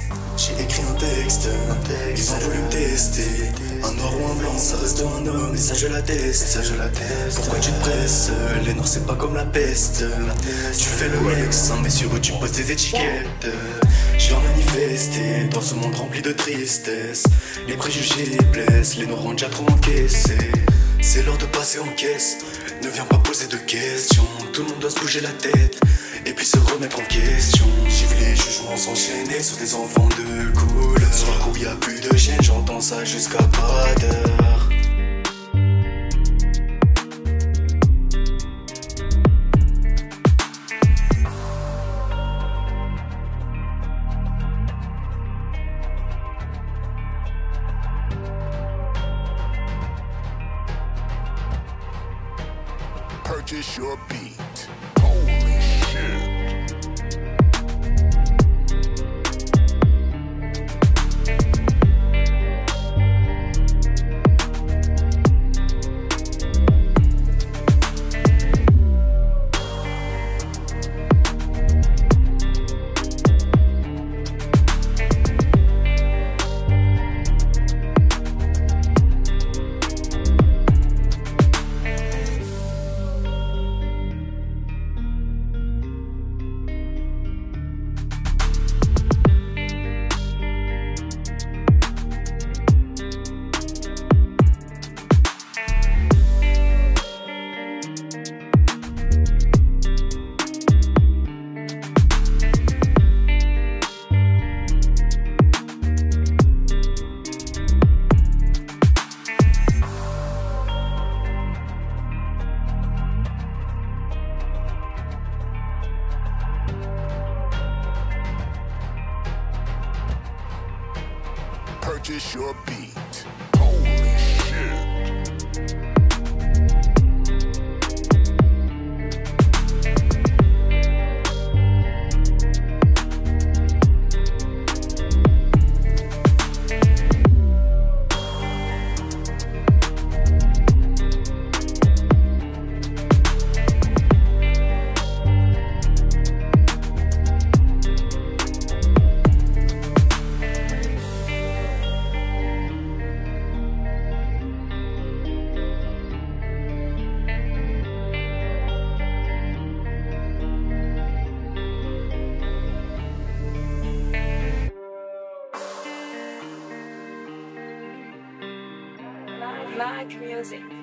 J'ai écrit un texte, ils ont voulu me tester. Un noir ou un blanc, ça reste un homme, et ça je l'atteste. Pourquoi tu te presses? Les noirs c'est pas comme la peste. Tu fais le mec, mais sur eux tu poses des étiquettes. Je viens manifester dans ce monde rempli de tristesse. Les préjugés blessent, les noirs ont déjà trop encaissé. C'est l'heure de passer en caisse, ne viens pas poser de questions. Tout le monde doit se bouger la tête et puis se remettre en question. J'ai vu les jugements s'enchaîner sur des enfants de couleur. Sur le coup y a plus de gêne, j'entends ça jusqu'à pas d'heure. Purchase your beat. Holy shit. Purchase your beat. Holy shit. Like music.